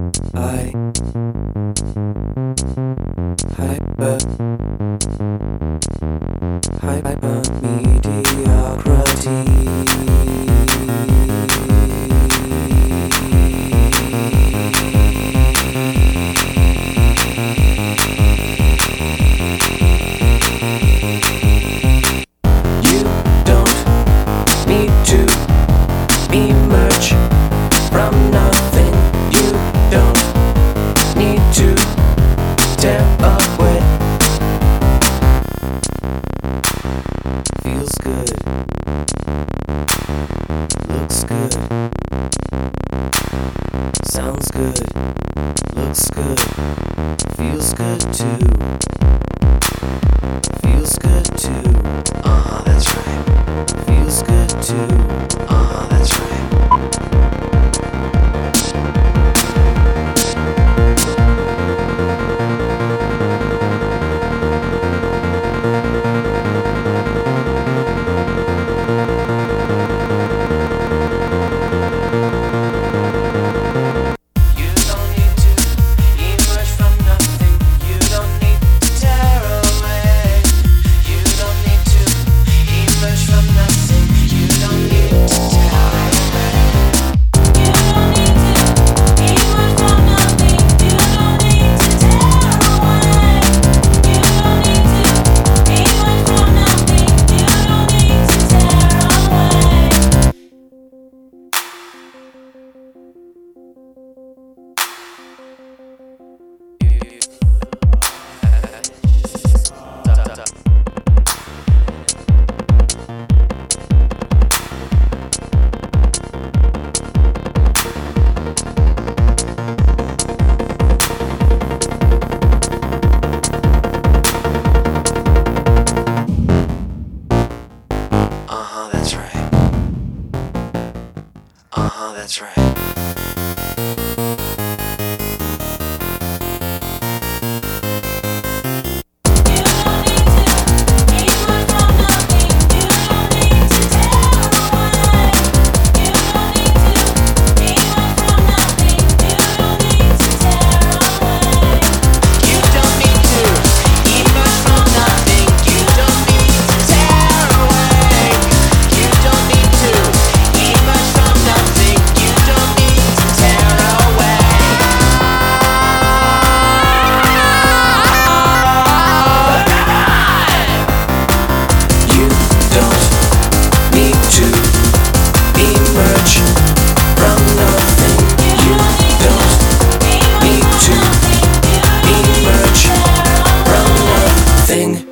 I hyper You don't need to emerge from nothing. You don't need to tear away. Feels good, looks good, sounds good, looks good, feels good too. Feels good too. That's right. Feels good too. That's right. You don't need to emerge from nothing. You don't need to tear away. You don't need to emerge from nothing. You don't need to tear away. You don't need to emerge from nothing. You don't need to tear away. You don't need to emerge from nothing. You don't need to tear away. That's right. That's right. Thing